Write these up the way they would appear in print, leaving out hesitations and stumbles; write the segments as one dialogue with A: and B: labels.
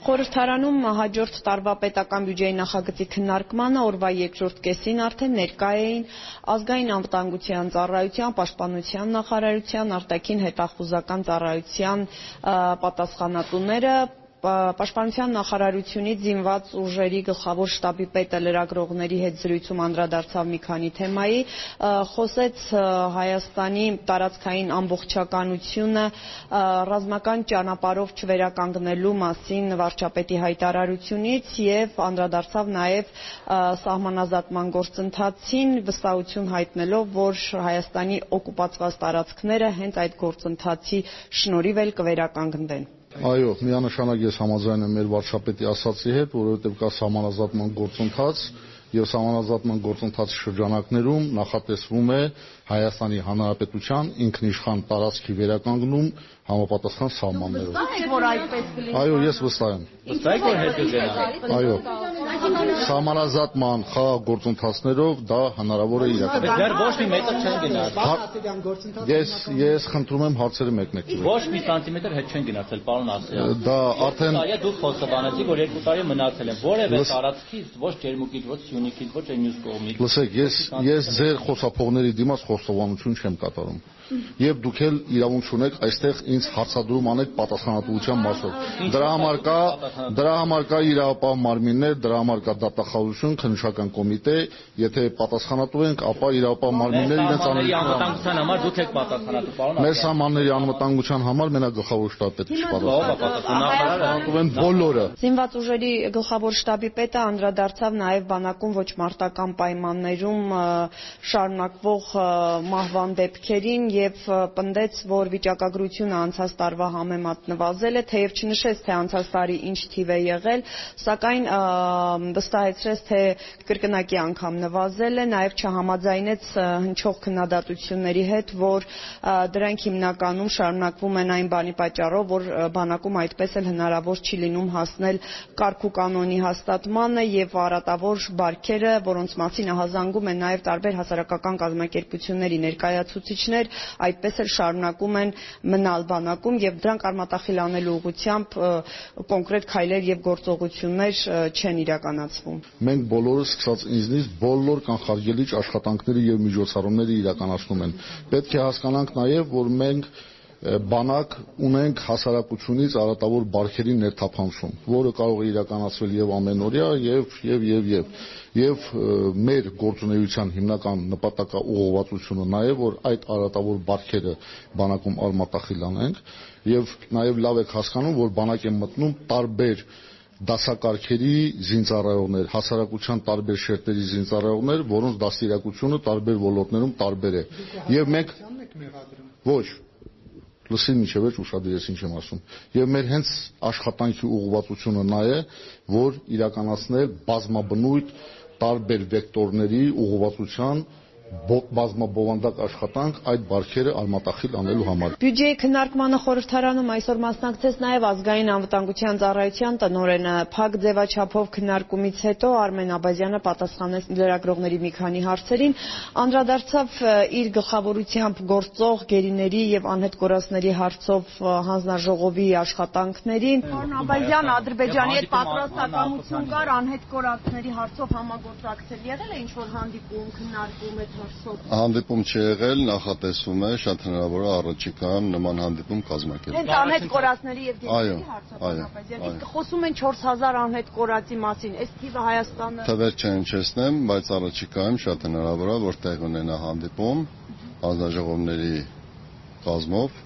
A: Խորհրդարանում հաջորդ տարվա պետական բյուջեի նախագծի քննարկմանը օրվա երկրորդ կեսին արդեն ներկա էին ազգային անվտանգության ծառայության, պաշտպանության նախարարության, արտաքին հետախուզական ծառայության պատասխանատուները, Պաշտպանության նախարարությունից զինված ուժերի գլխավոր շտաբի պետը լրագրողների հետ զրույցում անդրադարձավ մի քանի թեմայի, խոսեց Հայաստանի տարածքային ամբողջականությունը ռազմական ճանապարհով չվերականգնելու մասին վարչապետի հայտարարությունից եւ անդրադարձավ նաեւ սահմանազատման գործընթացին, վստահություն հայտնելով, որ Հայաստանի օկուպացված տարածքները հենց այդ գործընթացի շնորհիվ էլ կվերականգնվեն։
B: Այո, միանշանակ ես համաձայն եմ մեր վարչապետի ասացի հետ, որովհետև կա սահմանազատման գործընթաց եւ սահմանազատման գործընթացի շրջանակներում նախատեսվում է Հայաստանի Հանրապետության ինքնիշխան տարածքի վերականգնում համապատասխան սահմաններով։ Այո, ես վստահ եմ։
C: Վստահ եք, որ հետ կգնա։
B: Այո։ Սահմանազատման խաղաղ գործընթացներով դա հնարավոր է իրականացնել։
C: Դեռ ոչ մի մետր չեն գնացել։
B: Ես խնդրում եմ հարցերը մեկնեկցել։
C: Ոչ մի սանտիմետր հետ չեն գնացել, պարոն Ասիյան։
B: Դա արդեն
C: դուք խոստովանեցիք, որ 2 տարի մնացել են։ Որևէ տարածքից, ոչ Ջերմուկից, ոչ Սյունիքից, ոչ այն մյուս կողմից։
B: Լսեք, ես ձեր խոսափողների դիմաց խոստովանություն չեմ կատարում։ Եվ դուք էլ իրավունք ունեք այստեղ ինձ հարցադրում անեք պատասխանատվության մասով։ Դրա համար կա իրավապահ մարմիններ, դրա համար կա դատախազություն, քննչական կոմիտե, եթե պատասխանատու ենք, ապա իրավապահ մարմինները իրենց
C: անվտանգության համար դուք եք պատասխանատու, պարոն։
B: Մեր սահմանների անվտանգության համար մենակ գլխավոր շտաբի պետը չի պատասխանատու։ Բոլորը։
A: Զինված ուժերի գլխավոր շտաբի պետը անդրադարձավ նաև բանակում ոչ մարտական պայմաններում շարունակվող մահվան դեպքերին եւ պնդեց, որ վիճակագրությունը անցած տարվա համեմատ նվազել է, թեև չնշեց, թե անցած տարի ինչ թիվ է եղել, սակայն վստահեցրեց, թե կրկնակի անգամ նվազել է, նաև չհամաձայնեց հնչող քննադատությունների հետ, որ դրանք հիմնականում շարունակվում են այն բանի պատճառով, որ բանակում այդպես էլ հնարավոր չի լինում հասնել կարգ ու կանոնի հաստատմանը եւ առատավոր բարքերը, որոնց մասին ահազանգում են նաև տարբեր հասարակական կազմակերպությունների ներկայացուցիչներ, այդպես էլ շարունակում են մնալ բանակում եւ դրանք արմատախիլ անելու ուղղությամբ կոնկրետ քայլեր եւ գործողություններ չեն իրականացվում։
B: Մենք բոլորը սկսած ինձնից բոլոր կանխարգելիչ աշխատանքները եւ միջոցառումները իրականացնում են։ Պետք է հասկանանք նաեւ, որ մենք բանակ ունենք հասարակությունից առատավոր բարքերի ներթափանցում, որը կարող է իրականացվել եւ ամենօրյա եւ մեր գործունեության հիմնական նպատակաուղղվածությունը նաեւ որ այդ առատավոր բարքերը բանակում արմատախիլ անենք եւ նաեւ լավ եք հասկանում, որ բանակ են մտնում տարբեր դասակարգերի զինծառայողներ, հասարակության տարբեր շերտերի զինծառայողներ, որոնց դաստիարակությունը տարբեր ոլորտներում տարբեր է։ Եվ մենք ոչ լսին միջև վերջ ուշադիր ես ինչ եմ ասում։ Եվ մեր հենց աշխատանքի ուղղվածությունը նա է, որ իրականացնել բազմաբնույթ տարբեր վեկտորների ուղղվածության բազմաբովանդակ աշխատանք այդ բարքերը արմատախիլ անելու համար։
A: Բյուջեի քննարկմանը խորհրդարանում այսօր մասնակցեց նաև ազգային անվտանգության ծառայության տնօրենը։ Փակ ձևաչափով քննարկումից հետո Արմեն Աբազյանը պատասխանեց լրագրողների մի քանի հարցերին, անդրադարձավ իր գլխավորությամբ գործող գերիների եւ անհետ կորածների հարցով հանձնաժողովի աշխատանքներին։ Պարոն Աբազյան, Ադրբեջանի հետ պատրաստակամություն կար անհետ կորածների հարցով համագործակցել։ Եղել է ինչ-որ հանդիպում, քննարկում
D: Հանդիպում չի եղել, նախատեսվում է շատ հնարավոր է առաջիկայում նման հանդիպում կազմակերպել։
A: Հենց անհետ կորածների եւ գերիների հարցով, իսկ խոսում են 4000 անհետ կորածի մասին, այս թիվը Հայաստանը
D: թվեր չհնչեցնեմ, բայց առաջիկայում շատ հնարավոր է որ տեղ ունենա հանդիպում հանձնաժողովների կազմով։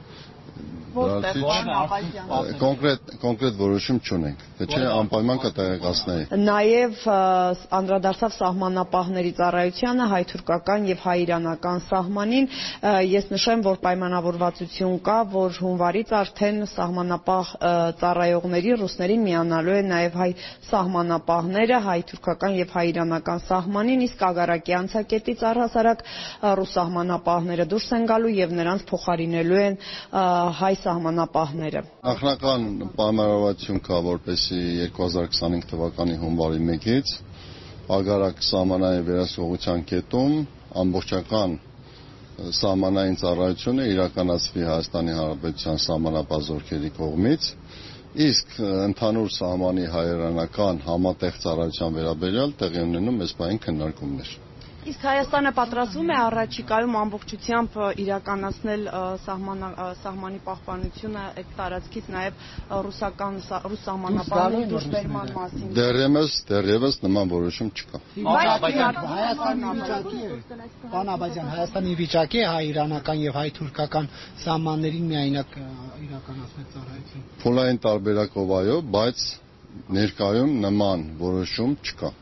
D: Կոնկրետ որոշում չունենք, թե չէ անպայման կտեղեկացնեի։
A: Նաև անդրադարձավ սահմանապահների ծառայությանը, հայ-թուրքական եւ հայ-իրանական սահմանին։ Ես նշեմ, որ պայմանավորվածություն կա, որ հունվարից արդեն սահմանապահ ծառայողների ռուսներին միանալու են նաև հայ սահմանապահները հայ-թուրքական եւ հայ-իրանական սահմանին, իսկ Ագարակի անցակետից առհասարակ ռուս սահմանապահները դուրս են գալու եւ նրանց փոխարինելու են հայ սահմանապահները։
D: Նախնական պայմանավորվածություն կա, որպեսզի 2025 թվականի հունվարի 1-ից Ագարակ սահմանային վերահսկողության կետում ամբողջական սահմանային ծառայությունը իրականացվի Հայաստանի Հանրապետության սահմանապահ զորքերի կողմից Իսկ ընդհանուր սահմանի հայերանական համատեղ ծառայության վերաբերյալ տեղի ունենում այս բային քննարկումներ։
A: Իսկ Հայաստանը պատրաստվում է առաջիկայում ամբողջությամբ իրականացնել սահմանի պահպանությունը այդ տարածքից նաև ռուս սահմանապահների դուրսբերման մասին։
D: Դեռևս նման որոշում չկա։
E: Պարոն Աբազյան, Հայաստանի վիճակի է հայ-իրանական եւ հայ-թուրքական սահմաններին միայնակ իրականացնել ծառայություն։
D: Փուլային տարբերակով այո, բայց ներկայում նման որոշում չկա։